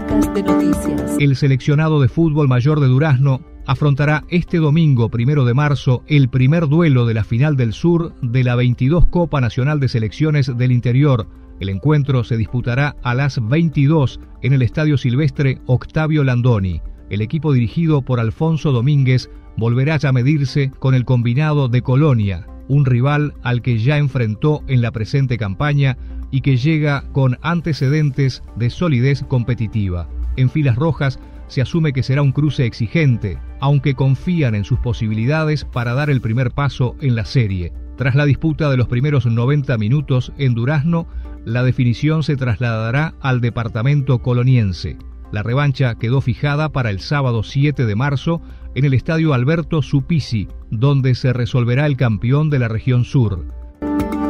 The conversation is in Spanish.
podcast de noticias. El seleccionado de fútbol mayor de Durazno afrontará este domingo 1 de marzo el primer duelo de la final del sur de la 22 Copa Nacional de Selecciones del Interior. El encuentro se disputará a las 22 en el Estadio Silvestre Octavio Landoni. El equipo dirigido por Alfonso Domínguez volverá a medirse con el combinado de Colonia, un rival al que ya enfrentó en la presente campaña y que llega con antecedentes de solidez competitiva. En filas rojas se asume que será un cruce exigente, aunque confían en sus posibilidades para dar el primer paso en la serie. Tras la disputa de los primeros 90 minutos en Durazno, la definición se trasladará al departamento coloniense. La revancha quedó fijada para el sábado 7 de marzo en el estadio Alberto Supisi, donde se resolverá el campeón de la región sur.